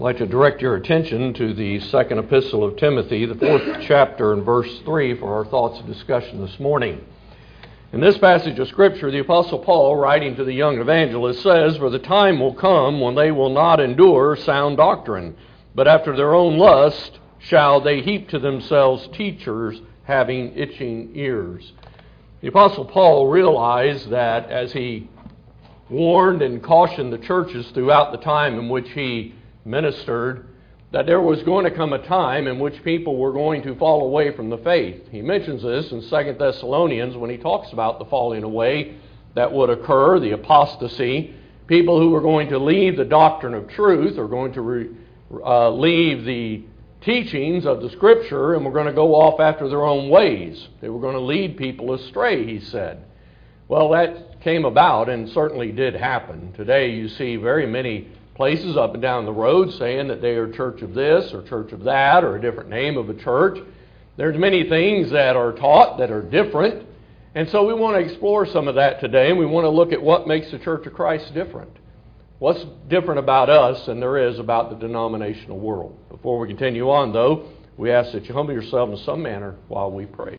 I'd like to direct your attention to the second epistle of Timothy, the 4th chapter and verse 3 for our thoughts and discussion this morning. In this passage of Scripture, the Apostle Paul, writing to the young evangelist, says, "For the time will come when they will not endure sound doctrine, but after their own lust shall they heap to themselves teachers having itching ears." The Apostle Paul realized that as he warned and cautioned the churches throughout the time in which he ministered, that there was going to come a time in which people were going to fall away from the faith. He mentions this in 2 Thessalonians when he talks about the falling away that would occur, the apostasy, people who were going to leave the doctrine of truth, or going to leave the teachings of the Scripture, and were going to go off after their own ways. They were going to lead people astray, he said. Well, that came about and certainly did happen. Today you see very many places up and down the road saying that they are church of this or church of that or a different name of a church. There's many things that are taught that are different. And so we want to explore some of that today, and we want to look at what makes the Church of Christ different. What's different about us than there is about the denominational world? Before we continue on, though, we ask that you humble yourself in some manner while we pray.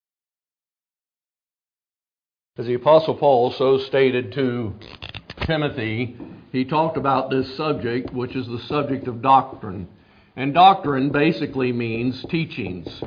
As the Apostle Paul so stated to Timothy, he talked about this subject, which is the subject of doctrine. And doctrine basically means teachings.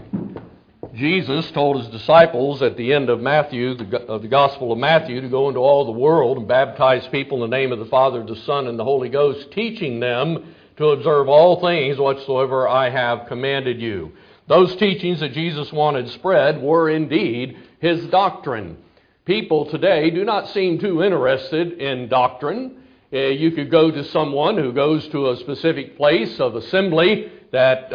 Jesus told his disciples at the end of Matthew, the Gospel of Matthew, to go into all the world and baptize people in the name of the Father, the Son, and the Holy Ghost, teaching them to observe all things whatsoever I have commanded you. Those teachings that Jesus wanted spread were indeed his doctrine. People today do not seem too interested in doctrine. You could go to someone who goes to a specific place of assembly that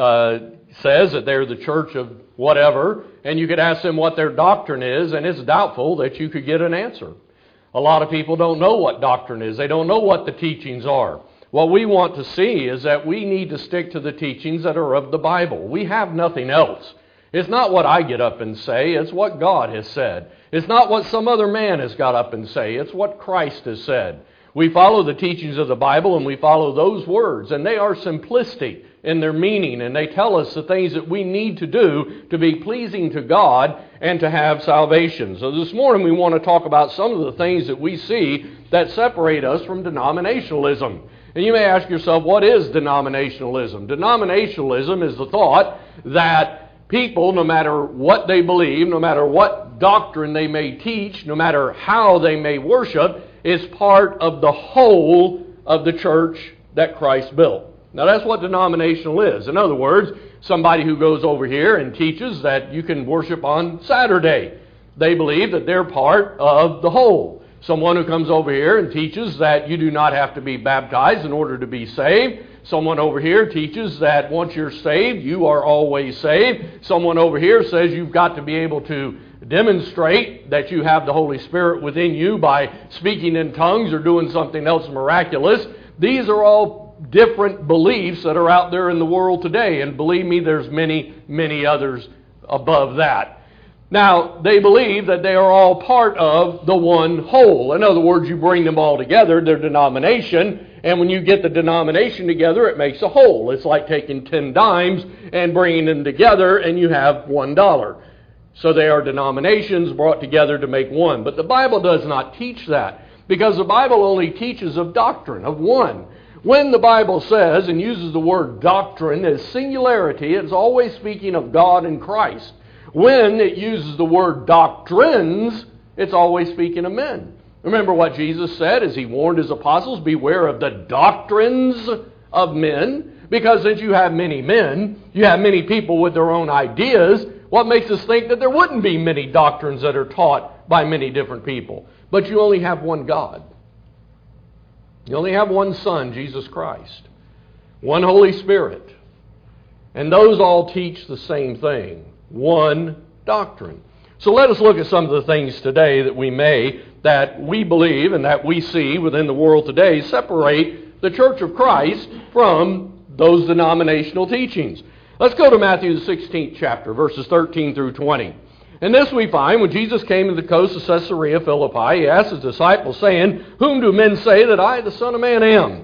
says that they're the church of whatever, and you could ask them what their doctrine is, and it's doubtful that you could get an answer. A lot of people don't know what doctrine is. They don't know what the teachings are. What we want to see is that we need to stick to the teachings that are of the Bible. We have nothing else. It's not what I get up and say, it's what God has said. It's not what some other man has got up and say, it's what Christ has said. We follow the teachings of the Bible and we follow those words, and they are simplistic in their meaning, and they tell us the things that we need to do to be pleasing to God and to have salvation. So this morning we want to talk about some of the things that we see that separate us from denominationalism. And you may ask yourself, what is denominationalism? Denominationalism is the thought that people, no matter what they believe, no matter what doctrine they may teach, no matter how they may worship, is part of the whole of the church that Christ built. Now that's what denominational is. In other words, somebody who goes over here and teaches that you can worship on Saturday. They believe that they're part of the whole. Someone who comes over here and teaches that you do not have to be baptized in order to be saved. Someone over here teaches that once you're saved, you are always saved. Someone over here says you've got to be able to demonstrate that you have the Holy Spirit within you by speaking in tongues or doing something else miraculous. These are all different beliefs that are out there in the world today. And believe me, there's many, many others above that. Now, they believe that they are all part of the one whole. In other words, you bring them all together, their denomination, and when you get the denomination together, it makes a whole. It's like taking 10 dimes and bringing them together, and you have $1. So they are denominations brought together to make one. But the Bible does not teach that, because the Bible only teaches of doctrine, of one. When the Bible says and uses the word doctrine as singularity, it's always speaking of God and Christ. When it uses the word doctrines, it's always speaking of men. Remember what Jesus said as he warned his apostles, beware of the doctrines of men, because since you have many men, you have many people with their own ideas. What makes us think that there wouldn't be many doctrines that are taught by many different people? But you only have one God. You only have one Son, Jesus Christ. One Holy Spirit. And those all teach the same thing. One doctrine. So let us look at some of the things today that we believe and that we see within the world today separate the Church of Christ from those denominational teachings. Let's go to Matthew the 16th chapter, verses 13 through 20. And this we find, when Jesus came to the coast of Caesarea Philippi, he asked his disciples, saying, Whom do men say that I, the Son of Man, am?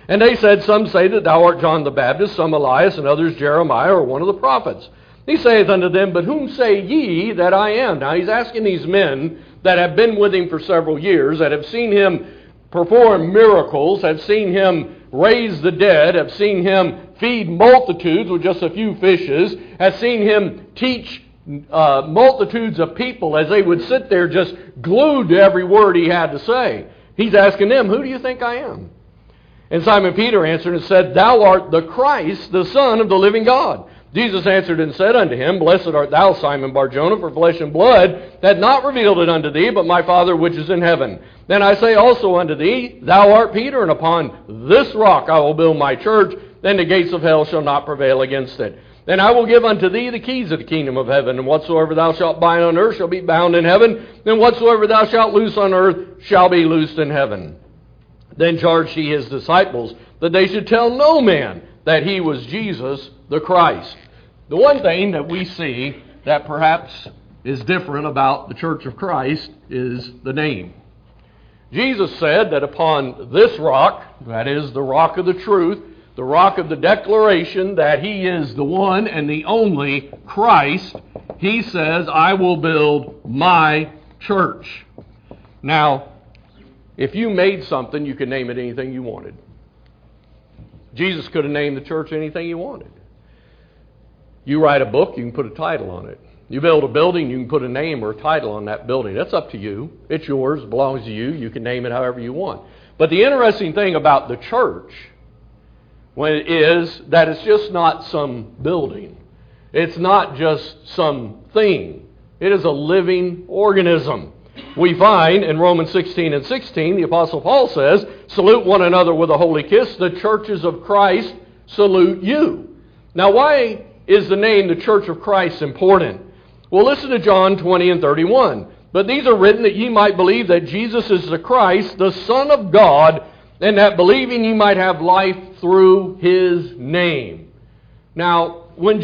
And they said, Some say that thou art John the Baptist, some Elias, and others Jeremiah, or one of the prophets. He saith unto them, But whom say ye that I am? Now he's asking these men that have been with him for several years, that have seen him perform miracles, have seen him raise the dead, have seen him feed multitudes with just a few fishes, have seen him teach multitudes of people as they would sit there just glued to every word he had to say. He's asking them, Who do you think I am? And Simon Peter answered and said, Thou art the Christ, the Son of the living God. Jesus answered and said unto him, Blessed art thou, Simon Bar-Jonah, for flesh and blood hath not revealed it unto thee, but my Father which is in heaven. Then I say also unto thee, Thou art Peter, and upon this rock I will build my church, and the gates of hell shall not prevail against it. And I will give unto thee the keys of the kingdom of heaven, and whatsoever thou shalt bind on earth shall be bound in heaven, and whatsoever thou shalt loose on earth shall be loosed in heaven. Then charged he his disciples that they should tell no man that he was Jesus the Christ. The one thing that we see that perhaps is different about the Church of Christ is the name. Jesus said that upon this rock, that is the rock of the truth, the rock of the declaration that he is the one and the only Christ, he says, I will build my church. Now, if you made something, you could name it anything you wanted. Jesus could have named the church anything he wanted. You write a book, you can put a title on it. You build a building, you can put a name or a title on that building. That's up to you. It's yours, it belongs to you. You can name it however you want. But the interesting thing about the church is that it's just not some building. It's not just some thing. It is a living organism. We find in Romans 16:16, the Apostle Paul says, Salute one another with a holy kiss. The churches of Christ salute you. Now, why is the name the Church of Christ important? Well, listen to John 20:31. But these are written that ye might believe that Jesus is the Christ, the Son of God, and that believing ye might have life through his name. Now, when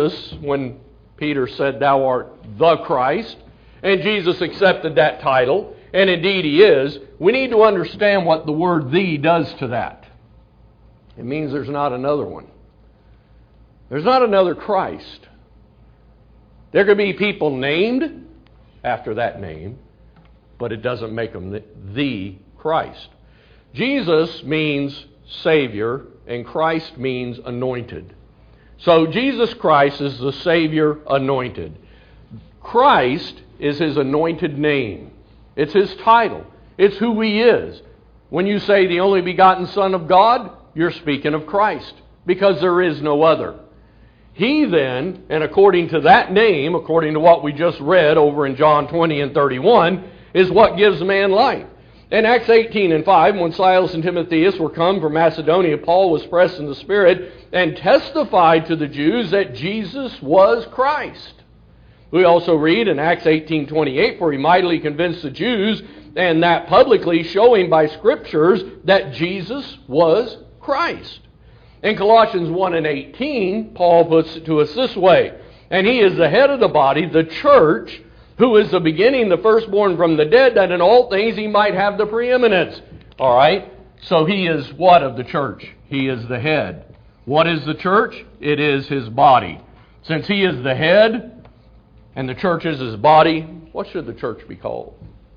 Peter said, Thou art the Christ, and Jesus accepted that title, and indeed he is, we need to understand what the word "the" does to that. It means there's not another one. There's not another Christ. There could be people named after that name, but it doesn't make them the Christ. Jesus means Savior, and Christ means anointed. So Jesus Christ is the Savior anointed. Christ is his anointed name. It's his title. It's who he is. When you say the only begotten Son of God, you're speaking of Christ, because there is no other. He then, and according to that name, according to what we just read over in John 20:31, is what gives man life. In Acts 18:5, when Silas and Timotheus were come from Macedonia, Paul was pressed in the Spirit and testified to the Jews that Jesus was Christ. We also read in Acts 18:28, for he mightily convinced the Jews, and that publicly, showing by Scriptures that Jesus was Christ. In Colossians 1:18, Paul puts it to us this way, and he is the head of the body, the church, who is the beginning, the firstborn from the dead, that in all things he might have the preeminence. All right? So he is what of the church? He is the head. What is the church? It is his body. Since he is the head and the church is his body, what should the church be called?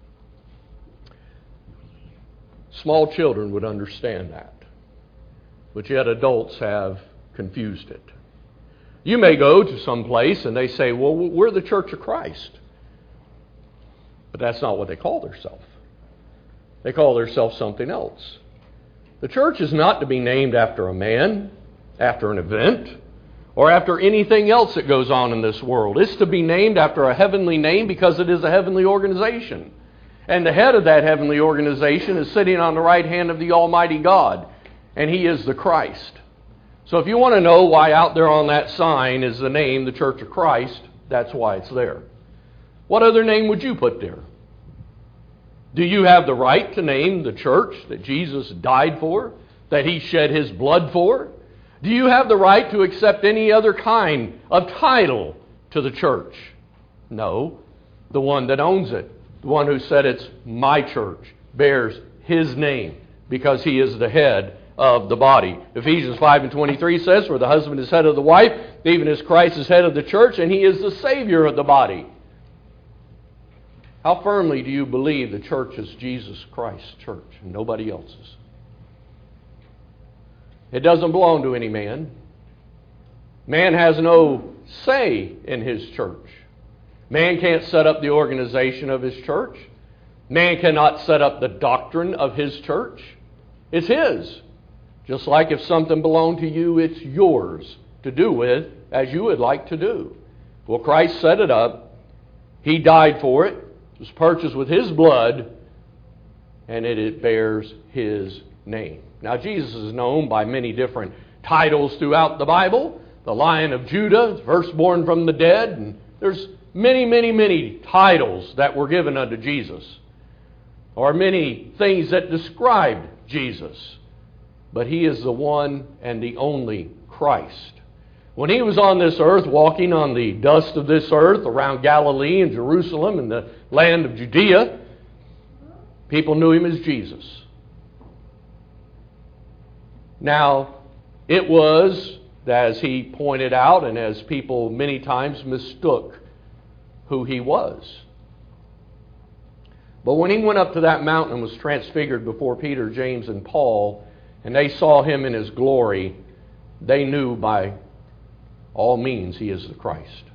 Small children would understand that. But yet adults have confused it. You may go to some place and they say, well, we're the Church of Christ. But that's not what they call themselves. They call themselves something else. The church is not to be named after a man, after an event, or after anything else that goes on in this world. It's to be named after a heavenly name because it is a heavenly organization. And the head of that heavenly organization is sitting on the right hand of the Almighty God. And he is the Christ. So if you want to know why out there on that sign is the name, the Church of Christ, that's why it's there. What other name would you put there? Do you have the right to name the church that Jesus died for, that he shed his blood for? Do you have the right to accept any other kind of title to the church? No. The one that owns it, the one who said it's my church, bears his name because he is the head of the body. Ephesians 5:23 says, "For the husband is head of the wife, even as Christ is head of the church, and he is the Savior of the body." How firmly do you believe the church is Jesus Christ's church and nobody else's? It doesn't belong to any man. Man has no say in his church. Man can't set up the organization of his church. Man cannot set up the doctrine of his church. It's his. Just like if something belonged to you, it's yours to do with as you would like to do. Well, Christ set it up. He died for it. It was purchased with His blood, and it bears His name. Now, Jesus is known by many different titles throughout the Bible. The Lion of Judah, firstborn from the dead. And there's many, many, many titles that were given unto Jesus, or many things that described Jesus. But He is the one and the only Christ. When He was on this earth, walking on the dust of this earth around Galilee and Jerusalem and the land of Judea, people knew Him as Jesus. Now, it was, as He pointed out, and as people many times mistook who He was. But when He went up to that mountain and was transfigured before Peter, James, and Paul, and they saw Him in His glory, they knew by all means He is the Christ.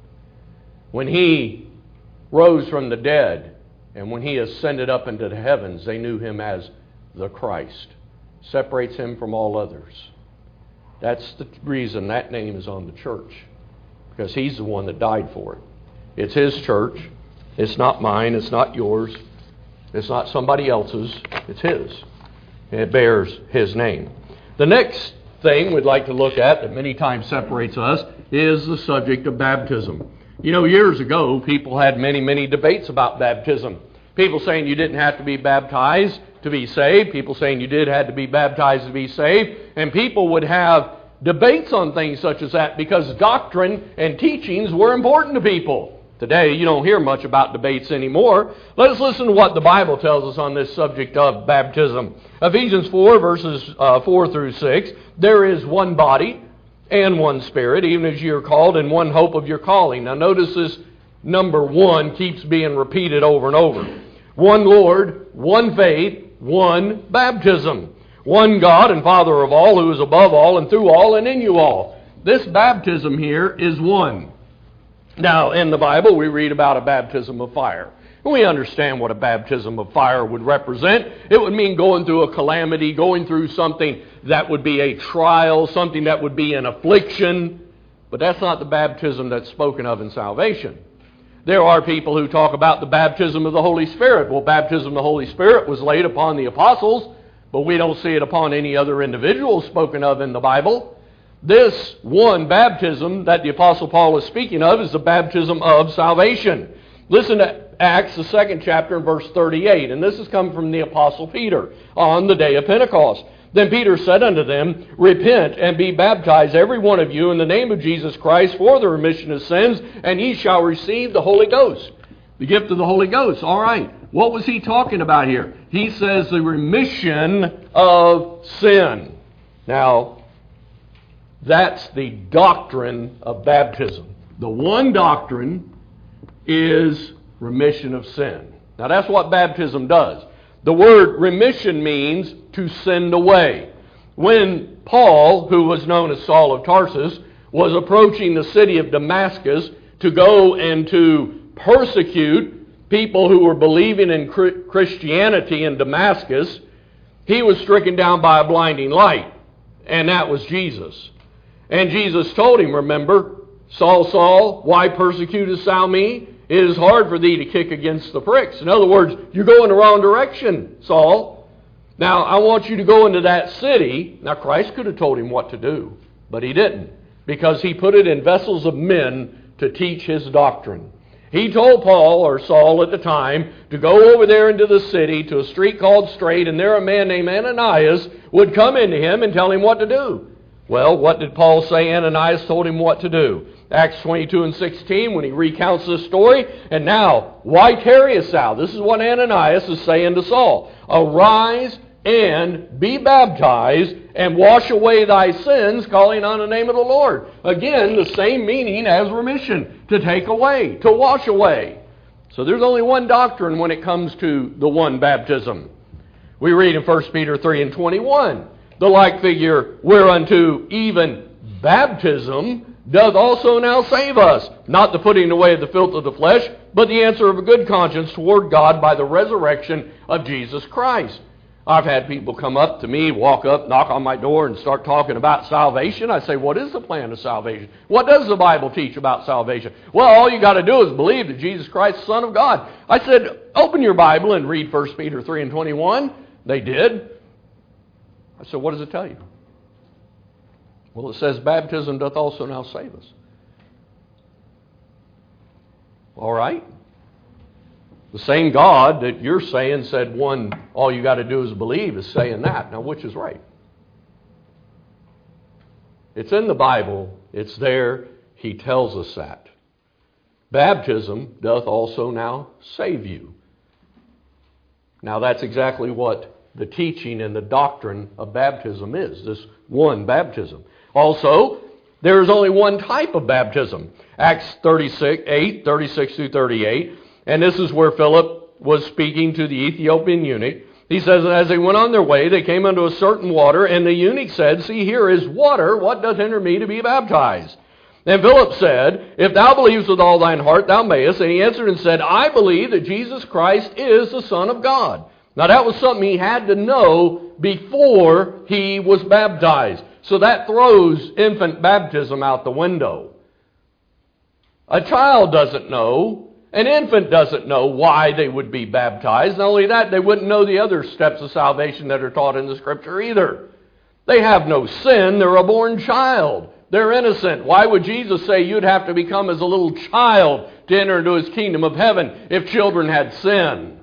When He rose from the dead, and when He ascended up into the heavens, they knew Him as the Christ. Separates Him from all others. That's the reason that name is on the church, because He's the one that died for it. It's His church. It's not mine. It's not yours. It's not somebody else's. It's His. And it bears His name. The next thing we'd like to look at that many times separates us is the subject of baptism. You know, years ago, people had many, many debates about baptism. People saying you didn't have to be baptized to be saved. People saying you did have to be baptized to be saved. And people would have debates on things such as that because doctrine and teachings were important to people. Today, you don't hear much about debates anymore. Let us listen to what the Bible tells us on this subject of baptism. Ephesians 4, verses 4 through 6. There is one body and one Spirit, even as you are called, in one hope of your calling. Now notice this number one keeps being repeated over and over. One Lord, one faith, one baptism. One God and Father of all, who is above all and through all and in you all. This baptism here is one. Now, in the Bible, we read about a baptism of fire. We understand what a baptism of fire would represent. It would mean going through a calamity, going through something that would be a trial, something that would be an affliction. But that's not the baptism that's spoken of in salvation. There are people who talk about the baptism of the Holy Spirit. Well, baptism of the Holy Spirit was laid upon the apostles, but we don't see it upon any other individual spoken of in the Bible. This one baptism that the Apostle Paul is speaking of is the baptism of salvation. Listen to Acts, the 2nd chapter, and verse 38. And this has come from the Apostle Peter on the day of Pentecost. Then Peter said unto them, Repent and be baptized, every one of you, in the name of Jesus Christ for the remission of sins, and ye shall receive the Holy Ghost. The gift of the Holy Ghost. All right. What was he talking about here? He says the remission of sin. Now, that's the doctrine of baptism. The one doctrine is remission of sin. Now that's what baptism does. The word remission means to send away. When Paul, who was known as Saul of Tarsus, was approaching the city of Damascus to go and to persecute people who were believing in Christianity in Damascus, he was stricken down by a blinding light, and that was Jesus. And Jesus told him, remember, Saul, Saul, why persecutest thou me? It is hard for thee to kick against the pricks. In other words, you're going the wrong direction, Saul. Now, I want you to go into that city. Now, Christ could have told him what to do, but He didn't, because He put it in vessels of men to teach His doctrine. He told Paul, or Saul at the time, to go over there into the city to a street called Straight, and there a man named Ananias would come into him and tell him what to do. Well, what did Paul say Ananias told him what to do? Acts 22 and 16, when he recounts this story. And now, why tarriest thou? This is what Ananias is saying to Saul. Arise, and be baptized and wash away thy sins, calling on the name of the Lord. Again, the same meaning as remission, to take away, to wash away. So there's only one doctrine when it comes to the one baptism. We read in 1 Peter 3 and 21, the like figure whereunto even baptism doth also now save us, not the putting away of the filth of the flesh, but the answer of a good conscience toward God by the resurrection of Jesus Christ. I've had people come up to me, walk up, knock on my door, and start talking about salvation. I say, what is the plan of salvation? What does the Bible teach about salvation? Well, all you got to do is believe that Jesus Christ is the Son of God. I said, open your Bible and read 1 Peter 3 and 21. They did. I said, what does it tell you? Well, it says, baptism doth also now save us. All right. The same God that you're saying said one, all you got to do is believe, is saying that. Now, which is right? It's in the Bible. It's there. He tells us that. Baptism doth also now save you. Now, that's exactly what the teaching and the doctrine of baptism is, this one baptism. Also, there is only one type of baptism. Acts 8, 36 through 38. And this is where Philip was speaking to the Ethiopian eunuch. He says, as they went on their way, they came unto a certain water, and the eunuch said, see, here is water. What doth hinder me to be baptized? And Philip said, if thou believest with all thine heart, thou mayest. And he answered and said, I believe that Jesus Christ is the Son of God. Now that was something he had to know before he was baptized. So that throws infant baptism out the window. A child doesn't know. An infant doesn't know why they would be baptized. Not only that, they wouldn't know the other steps of salvation that are taught in the Scripture either. They have no sin. They're a born child. They're innocent. Why would Jesus say you'd have to become as a little child to enter into His kingdom of heaven if children had sin?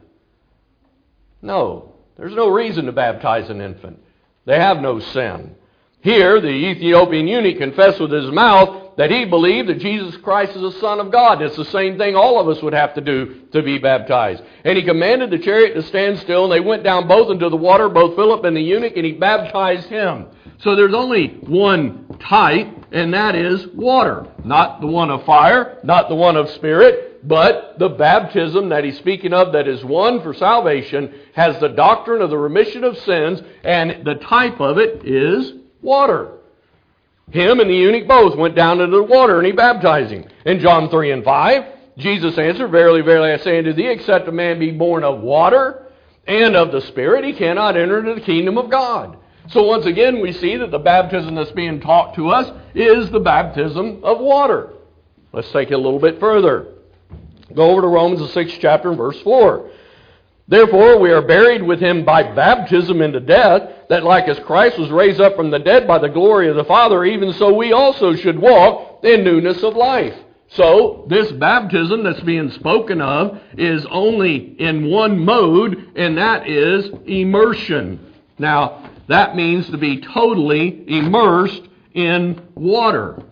No. There's no reason to baptize an infant. They have no sin. Here, the Ethiopian eunuch confessed with his mouth that he believed that Jesus Christ is the Son of God. It's the same thing all of us would have to do to be baptized. And he commanded the chariot to stand still, and they went down both into the water, both Philip and the eunuch, and he baptized him. So there's only one type, and that is water. Not the one of fire, not the one of spirit, but the baptism that he's speaking of that is one for salvation has the doctrine of the remission of sins, and the type of it is water. Him and the eunuch both went down into the water, and he baptized him. In John 3 and 5, Jesus answered, verily, verily, I say unto thee, except a man be born of water and of the Spirit, he cannot enter into the kingdom of God. So once again, we see that the baptism that's being taught to us is the baptism of water. Let's take it a little bit further. Go over to Romans, the 6th chapter, and verse 4. Therefore, we are buried with him by baptism into death, that like as Christ was raised up from the dead by the glory of the Father, even so we also should walk in newness of life. So, this baptism that's being spoken of is only in one mode, and that is immersion. Now, that means to be totally immersed in water.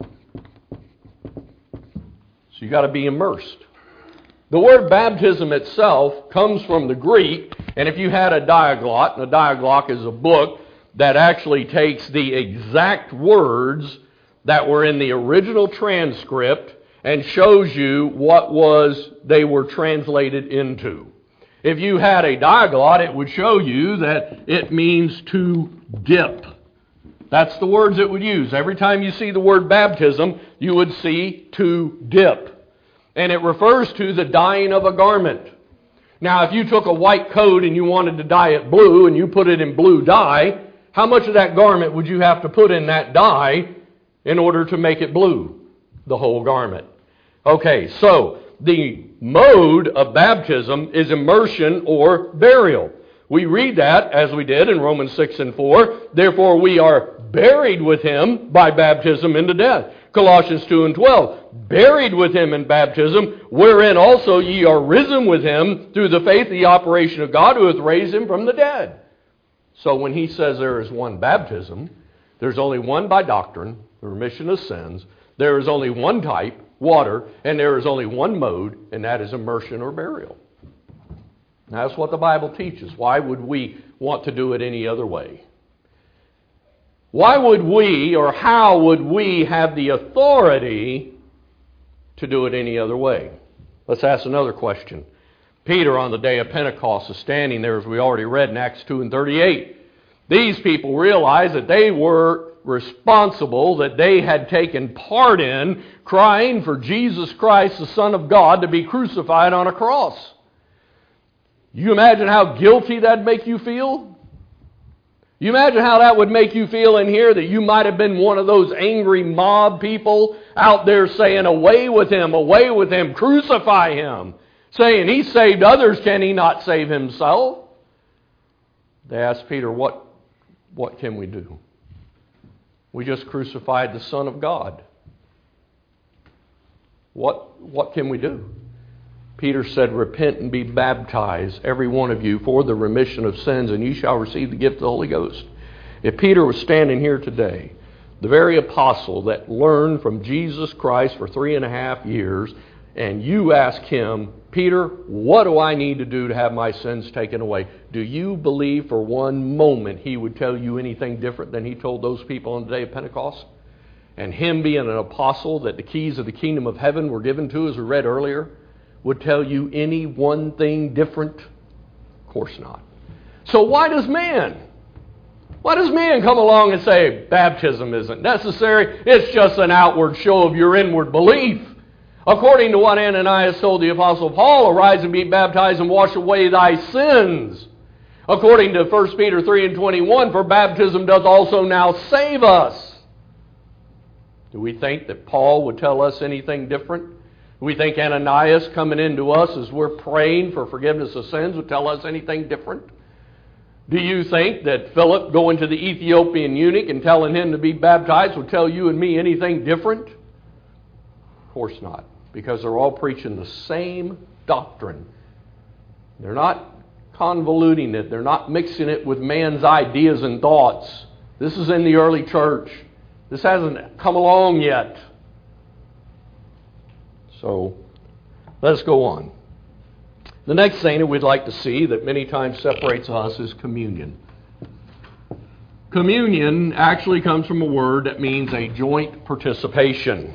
So you got to be immersed. The word baptism itself comes from the Greek, and if you had a diaglott, and a diaglott is a book that actually takes the exact words that were in the original transcript and shows you what they were translated into. If you had a diaglott, it would show you that it means to dip. That's the words it would use. Every time you see the word baptism, you would see to dip. And it refers to the dyeing of a garment. Now, if you took a white coat and you wanted to dye it blue and you put it in blue dye, how much of that garment would you have to put in that dye in order to make it blue? The whole garment. Okay, so the mode of baptism is immersion or burial. We read that, as we did in Romans 6 and 4, therefore we are buried with him by baptism into death. Colossians 2 and 12, buried with him in baptism, wherein also ye are risen with him through the faith of the operation of God who hath raised him from the dead. So when he says there is one baptism, there's only one by doctrine, the remission of sins. There is only one type, water, and there is only one mode, and that is immersion or burial. That's what the Bible teaches. Why would we want to do it any other way? Why would we, or how would we have the authority to do it any other way? Let's ask another question. Peter, on the day of Pentecost, is standing there, as we already read in Acts 2 and 38. These people realized that they were responsible, that they had taken part in crying for Jesus Christ, the Son of God, to be crucified on a cross. You imagine how guilty that'd make you feel? You imagine how that would make you feel in here, that you might have been one of those angry mob people out there saying, away with him, crucify him. Saying, he saved others, can he not save himself? They asked Peter, what can we do? We just crucified the Son of God. What can we do? Peter said, repent and be baptized, every one of you, for the remission of sins, and ye shall receive the gift of the Holy Ghost. If Peter was standing here today, the very apostle that learned from Jesus Christ for 3.5 years, and you ask him, Peter, what do I need to do to have my sins taken away? Do you believe for one moment he would tell you anything different than he told those people on the day of Pentecost? And him being an apostle that the keys of the kingdom of heaven were given to, as we read earlier, would tell you any one thing different? Of course not. So why does man come along and say baptism isn't necessary? It's just an outward show of your inward belief. According to what Ananias told the Apostle Paul, arise and be baptized and wash away thy sins. According to 1 Peter 3 and 21, for baptism doth also now save us. Do we think that Paul would tell us anything different? Do we think Ananias coming into us as we're praying for forgiveness of sins would tell us anything different? Do you think that Philip going to the Ethiopian eunuch and telling him to be baptized would tell you and me anything different? Of course not, because they're all preaching the same doctrine. They're not convoluting it. They're not mixing it with man's ideas and thoughts. This is in the early church. This hasn't come along yet. So, let's go on. The next thing that we'd like to see that many times separates us is communion. Communion actually comes from a word that means a joint participation.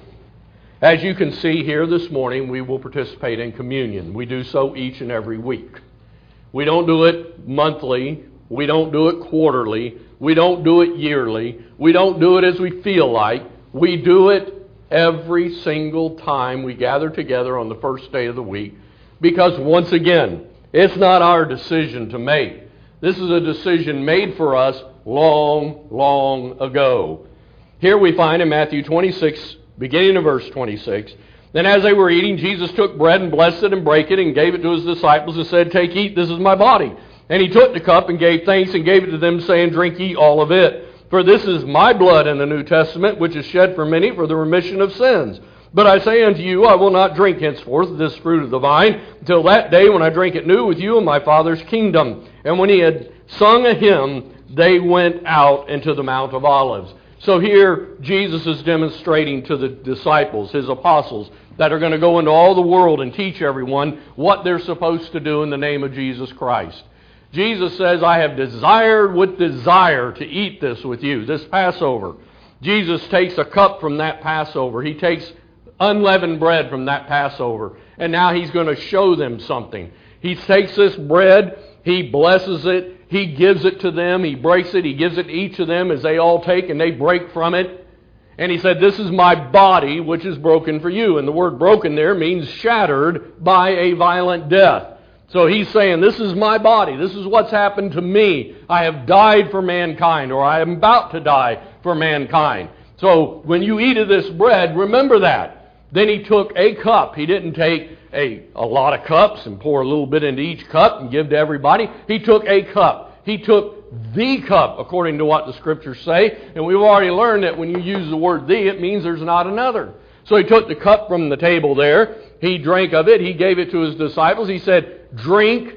As you can see here this morning, we will participate in communion. We do so each and every week. We don't do it monthly. We don't do it quarterly. We don't do it yearly. We don't do it as we feel like. We do it every single time we gather together on the first day of the week. Because once again, it's not our decision to make. This is a decision made for us long, long ago. Here we find in Matthew 26, beginning of verse 26, then as they were eating, Jesus took bread and blessed it and brake it and gave it to his disciples and said, take, eat, this is my body. And he took the cup and gave thanks and gave it to them, saying, drink ye all of it. For this is my blood in the New Testament, which is shed for many for the remission of sins. But I say unto you, I will not drink henceforth this fruit of the vine, until that day when I drink it new with you in my Father's kingdom. And when he had sung a hymn, they went out into the Mount of Olives. So here, Jesus is demonstrating to the disciples, his apostles, that are going to go into all the world and teach everyone what they're supposed to do in the name of Jesus Christ. Jesus says, I have desired with desire to eat this with you, this Passover. Jesus takes a cup from that Passover. He takes unleavened bread from that Passover. And now he's going to show them something. He takes this bread, he blesses it, he gives it to them, he breaks it, he gives it to each of them as they all take and they break from it. And he said, this is my body which is broken for you. And the word broken there means shattered by a violent death. So he's saying, this is my body. This is what's happened to me. I have died for mankind, or I am about to die for mankind. So when you eat of this bread, remember that. Then he took a cup. He didn't take a lot of cups and pour a little bit into each cup and give to everybody. He took a cup. He took the cup, according to what the Scriptures say. And we've already learned that when you use the word the, it means there's not another. So he took the cup from the table there. He drank of it. He gave it to his disciples. He said, drink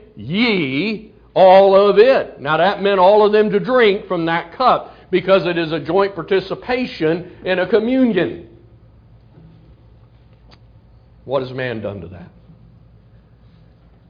ye all of it. Now that meant all of them to drink from that cup, because it is a joint participation in a communion. What has man done to that?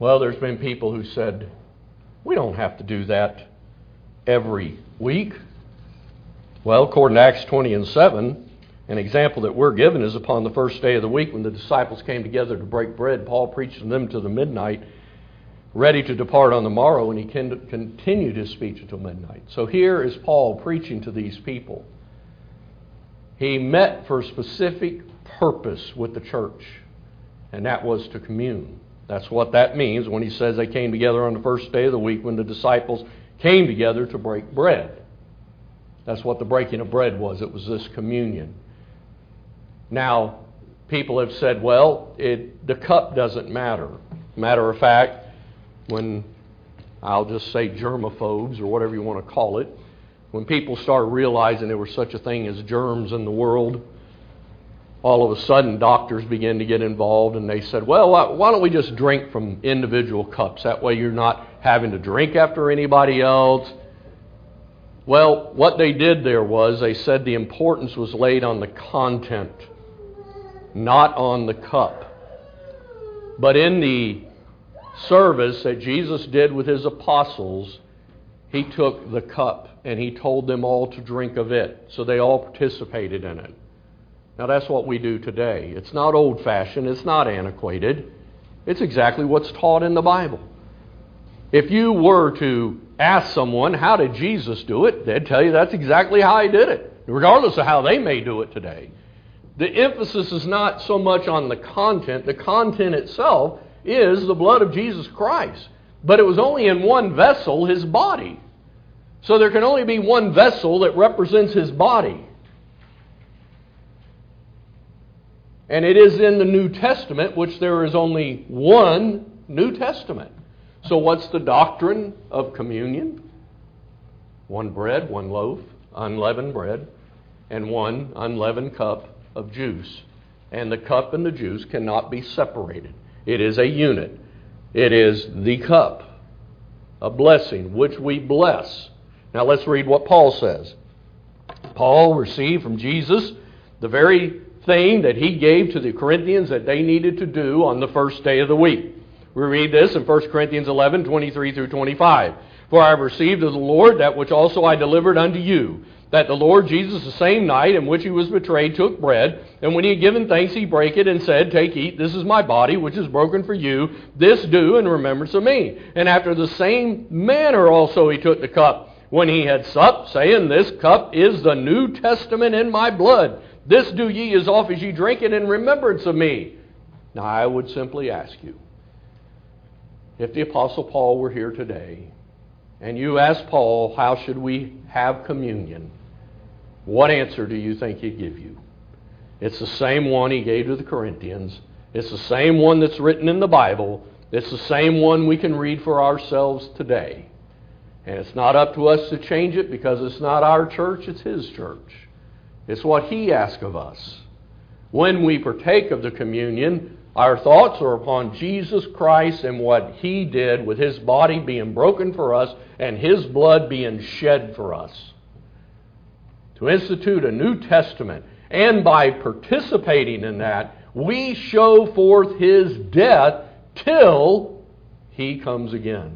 Well, there's been people who said, we don't have to do that every week. Well, according to Acts 20 and 7, an example that we're given is upon the first day of the week when the disciples came together to break bread, Paul preached to them till the midnight, ready to depart on the morrow, and he continued his speech until midnight. So here is Paul preaching to these people. He met for a specific purpose with the church, and that was to commune. That's what that means when he says they came together on the first day of the week when the disciples came together to break bread. That's what the breaking of bread was. It was this communion. Now, people have said, well, the cup doesn't matter. Matter of fact, when, I'll just say germaphobes or whatever you want to call it, when people started realizing there was such a thing as germs in the world, all of a sudden doctors began to get involved, and they said, well, why don't we just drink from individual cups? That way you're not having to drink after anybody else. Well, what they did there was they said the importance was laid on the content, not on the cup. But in the service that Jesus did with his apostles, he took the cup and he told them all to drink of it. So they all participated in it. Now that's what we do today. It's not old-fashioned. It's not antiquated. It's exactly what's taught in the Bible. If you were to ask someone, how did Jesus do it? They'd tell you that's exactly how he did it, regardless of how they may do it today. The emphasis is not so much on the content. The content itself is the blood of Jesus Christ. But it was only in one vessel, his body. So there can only be one vessel that represents his body. And it is in the New Testament, which there is only one New Testament. So what's the doctrine of communion? One bread, one loaf, unleavened bread, and one unleavened cup of juice. And the cup and the juice cannot be separated. It is a unit. It is the cup, a blessing, which we bless. Now let's read what Paul says. Paul received from Jesus the very thing that he gave to the Corinthians that they needed to do on the first day of the week. We read this in 1 Corinthians 11, 23 through 25. For I have received of the Lord that which also I delivered unto you, that the Lord Jesus, the same night in which he was betrayed, took bread, and when he had given thanks, he brake it and said, Take, eat, this is my body, which is broken for you. This do in remembrance of me. And after the same manner also he took the cup, when he had supped, saying, This cup is the New Testament in my blood. This do ye as oft as ye drink it in remembrance of me. Now I would simply ask you, if the Apostle Paul were here today, and you asked Paul, how should we have communion? What answer do you think he'd give you? It's the same one he gave to the Corinthians. It's the same one that's written in the Bible. It's the same one we can read for ourselves today. And it's not up to us to change it because it's not our church, it's his church. It's what he asks of us. When we partake of the communion, our thoughts are upon Jesus Christ and what he did with his body being broken for us and his blood being shed for us. To institute a New Testament, and by participating in that, we show forth his death till he comes again.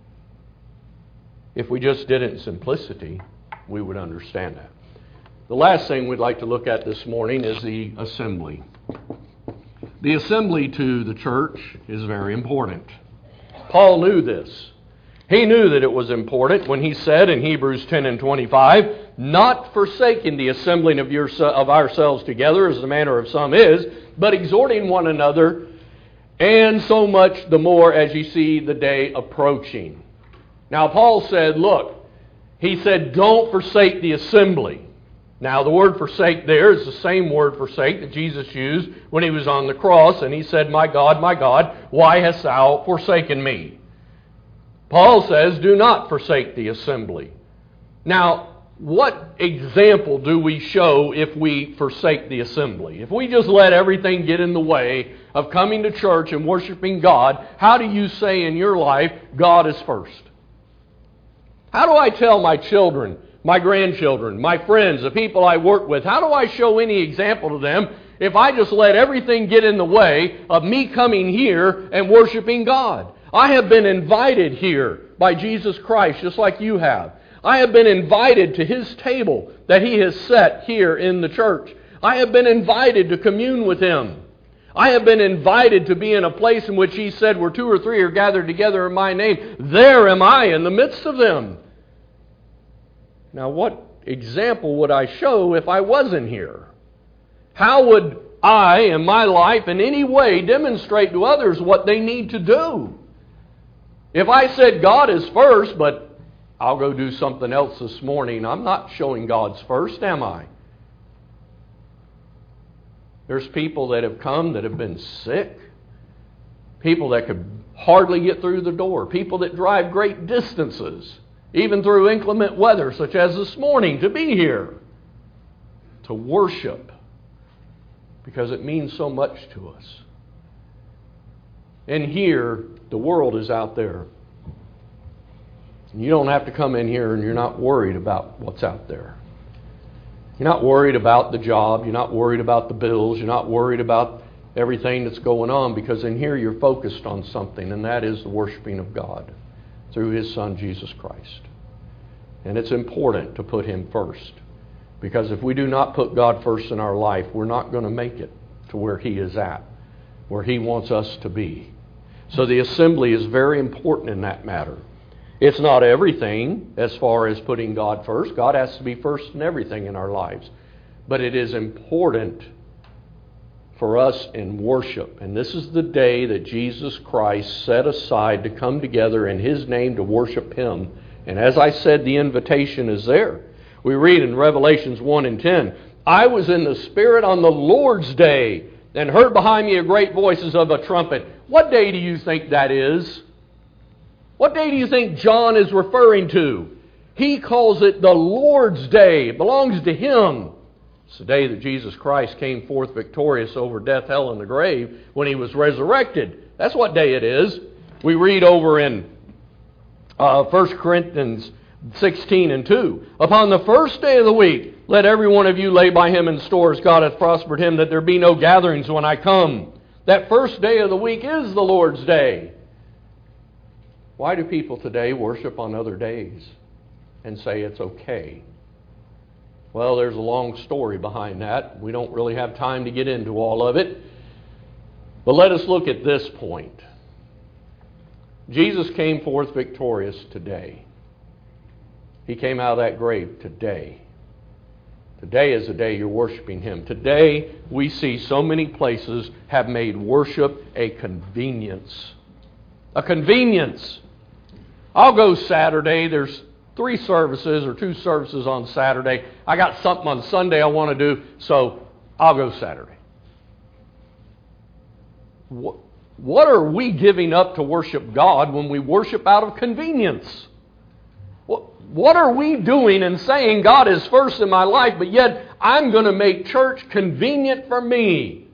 If we just did it in simplicity, we would understand that. The last thing we'd like to look at this morning is the assembly. The assembly to the church is very important. Paul knew this. He knew that it was important when he said in Hebrews 10 and 25, not forsaking the assembling of ourselves together as the manner of some is, but exhorting one another, and so much the more as you see the day approaching. Now Paul said, look, he said, don't forsake the assembly. Now the word forsake there is the same word forsake that Jesus used when he was on the cross, and he said, my God, why hast thou forsaken me? Paul says, do not forsake the assembly. Now, what example do we show if we forsake the assembly? If we just let everything get in the way of coming to church and worshiping God, how do you say in your life, God is first? How do I tell my children, my grandchildren, my friends, the people I work with, how do I show any example to them if I just let everything get in the way of me coming here and worshiping God? I have been invited here by Jesus Christ, just like you have. I have been invited to His table that He has set here in the church. I have been invited to commune with Him. I have been invited to be in a place in which He said, where 2 or 3 are gathered together in my name, there am I in the midst of them. Now, what example would I show if I wasn't here? How would I, in my life, in any way demonstrate to others what they need to do? If I said God is first, but I'll go do something else this morning, I'm not showing God's first, am I? There's people that have come that have been sick. People that could hardly get through the door. People that drive great distances, even through inclement weather, such as this morning, to be here, to worship, because it means so much to us. And here, the world is out there. You don't have to come in here and you're not worried about what's out there. You're not worried about the job. You're not worried about the bills. You're not worried about everything that's going on, because in here you're focused on something, and that is the worshiping of God through His Son, Jesus Christ. And it's important to put Him first, because if we do not put God first in our life, we're not going to make it to where He is at, where He wants us to be. So the assembly is very important in that matter. It's not everything as far as putting God first. God has to be first in everything in our lives. But it is important for us in worship. And this is the day that Jesus Christ set aside to come together in His name to worship Him. And as I said, the invitation is there. We read in Revelations 1 and 10, I was in the Spirit on the Lord's day, and heard behind me a great voice as of a trumpet. What day do you think that is? What day do you think John is referring to? He calls it the Lord's Day. It belongs to Him. It's the day that Jesus Christ came forth victorious over death, hell, and the grave when He was resurrected. That's what day it is. We read over in 1 Corinthians 16 and 2. Upon the first day of the week, let every one of you lay by him in stores. God hath prospered him, that there be no gatherings when I come. That first day of the week is the Lord's Day. Why do people today worship on other days and say it's okay? Well, there's a long story behind that. We don't really have time to get into all of it. But let us look at this point. Jesus came forth victorious today. He came out of that grave today. Today is the day you're worshiping Him. Today, we see so many places have made worship a convenience. A convenience. I'll go Saturday. There's 3 services or 2 services on Saturday. I got something on Sunday I want to do, so I'll go Saturday. What are we giving up to worship God when we worship out of convenience? What are we doing and saying God is first in my life, but yet I'm going to make church convenient for me?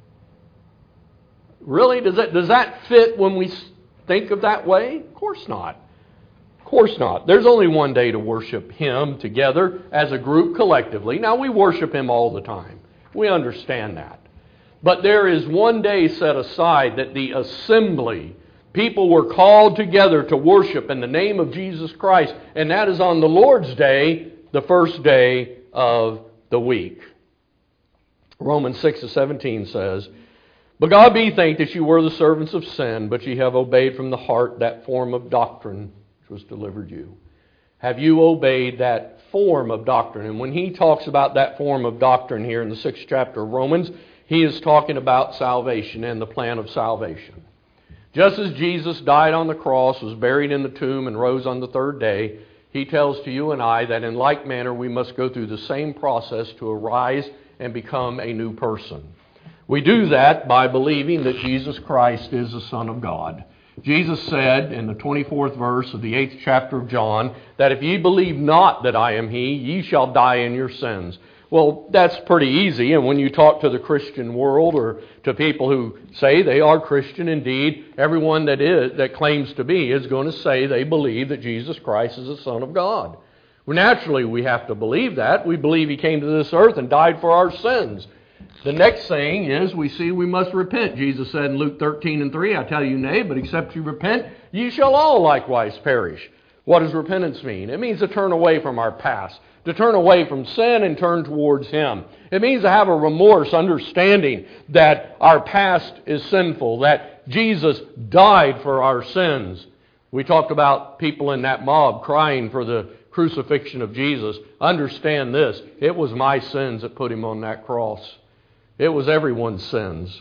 Really? Does that fit when we think of that way? Of course not. Of course not. There's only one day to worship Him together as a group collectively. Now, we worship Him all the time. We understand that. But there is one day set aside that the assembly, people were called together to worship in the name of Jesus Christ, and that is on the Lord's Day, the first day of the week. Romans 6:17 says, But God be thanked that you were the servants of sin, but ye have obeyed from the heart that form of doctrine which was delivered you. Have you obeyed that form of doctrine? And when he talks about that form of doctrine here in the 6th chapter of Romans, he is talking about salvation and the plan of salvation. Just as Jesus died on the cross, was buried in the tomb, and rose on the 3rd day, he tells to you and I that in like manner we must go through the same process to arise and become a new person. We do that by believing that Jesus Christ is the Son of God. Jesus said in the 24th verse of the 8th chapter of John that if ye believe not that I am He, ye shall die in your sins. Well, that's pretty easy, and when you talk to the Christian world or to people who say they are Christian indeed, everyone that claims to be is going to say they believe that Jesus Christ is the Son of God. Well, naturally, we have to believe that. We believe He came to this earth and died for our sins. The next thing is we see we must repent. Jesus said in Luke 13:3, I tell you nay, but except you repent, ye shall all likewise perish. What does repentance mean? It means to turn away from our past, to turn away from sin and turn towards Him. It means to have a remorse, understanding that our past is sinful, that Jesus died for our sins. We talked about people in that mob crying for the crucifixion of Jesus. Understand this, it was my sins that put Him on that cross. It was everyone's sins.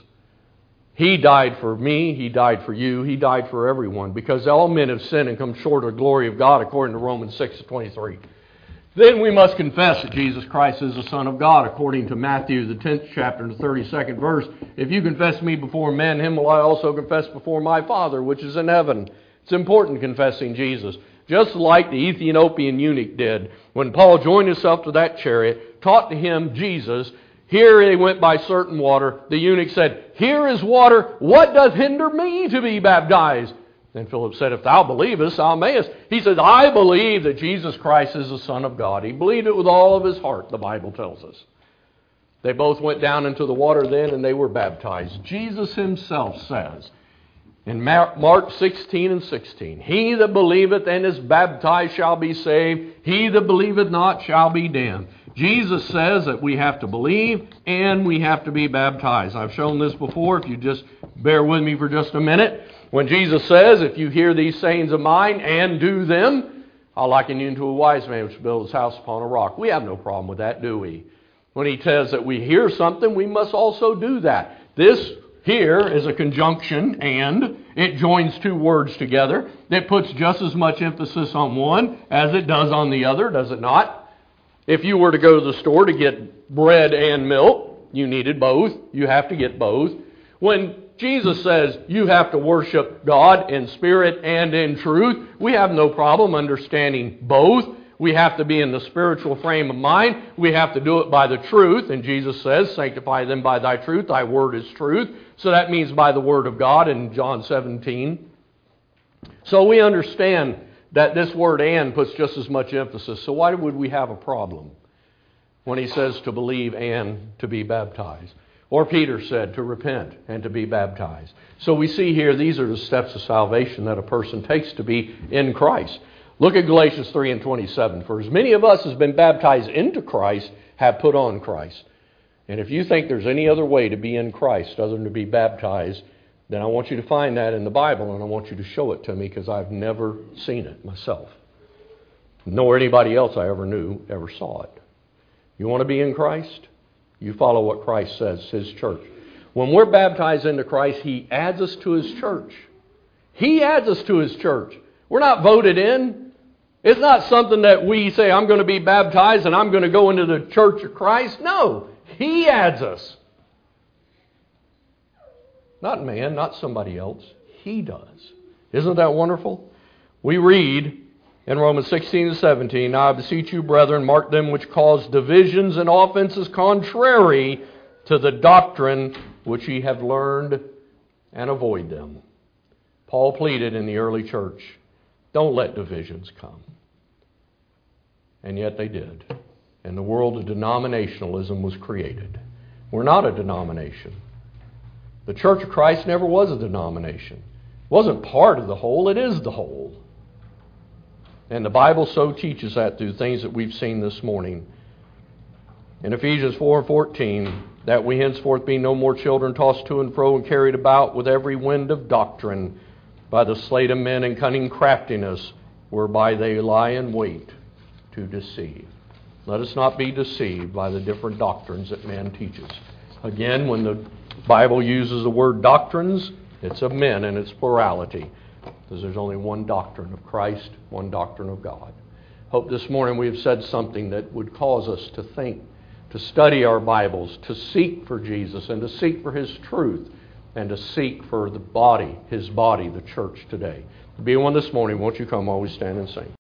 He died for me, He died for you, He died for everyone, because all men have sinned and come short of the glory of God, according to Romans 6:23. Then we must confess that Jesus Christ is the Son of God, according to Matthew, the 10th chapter, the 32nd verse. If you confess me before men, Him will I also confess before my Father, which is in heaven. It's important confessing Jesus. Just like the Ethiopian eunuch did, when Paul joined himself to that chariot, taught to him Jesus. Here they went by certain water. The eunuch said, here is water. What doth hinder me to be baptized? Then Philip said, if thou believest, thou mayest. He said, I believe that Jesus Christ is the Son of God. He believed it with all of his heart, the Bible tells us. They both went down into the water then and they were baptized. Jesus Himself says in Mark 16:16, he that believeth and is baptized shall be saved. He that believeth not shall be damned. Jesus says that we have to believe and we have to be baptized. I've shown this before, if you just bear with me for just a minute. When Jesus says, if you hear these sayings of mine and do them, I'll liken you to a wise man which built his house upon a rock. We have no problem with that, do we? When He says that we hear something, we must also do that. This here is a conjunction, and it joins two words together. It puts just as much emphasis on one as it does on the other, does it not? If you were to go to the store to get bread and milk, you needed both. You have to get both. When Jesus says you have to worship God in spirit and in truth, we have no problem understanding both. We have to be in the spiritual frame of mind. We have to do it by the truth. And Jesus says, sanctify them by thy truth. Thy word is truth. So that means by the word of God in John 17. So we understand that this word and puts just as much emphasis. So why would we have a problem when He says to believe and to be baptized? Or Peter said to repent and to be baptized. So we see here these are the steps of salvation that a person takes to be in Christ. Look at Galatians 3:27. For as many of us as been baptized into Christ have put on Christ. And if you think there's any other way to be in Christ other than to be baptized, then I want you to find that in the Bible, and I want you to show it to me, because I've never seen it myself. Nor anybody else I ever knew ever saw it. You want to be in Christ? You follow what Christ says, His church. When we're baptized into Christ, He adds us to His church. He adds us to His church. We're not voted in. It's not something that we say, I'm going to be baptized and I'm going to go into the church of Christ. No, He adds us. Not man, not somebody else. He does. Isn't that wonderful? We read in Romans 16-17, Now I beseech you, brethren, mark them which cause divisions and offenses contrary to the doctrine which ye have learned, and avoid them. Paul pleaded in the early church, don't let divisions come. And yet they did. And the world of denominationalism was created. We're not a denomination. The Church of Christ never was a denomination. It wasn't part of the whole, it is the whole. And the Bible so teaches that through things that we've seen this morning. In Ephesians 4:14, that we henceforth be no more children tossed to and fro and carried about with every wind of doctrine by the sleight of men and cunning craftiness, whereby they lie in wait to deceive. Let us not be deceived by the different doctrines that man teaches. Again, when the Bible uses the word doctrines, it's of men and it's plurality. Because there's only one doctrine of Christ, one doctrine of God. Hope this morning we have said something that would cause us to think, to study our Bibles, to seek for Jesus and to seek for His truth and to seek for the body, His body, the church today. To be one this morning, won't you come while we stand and sing?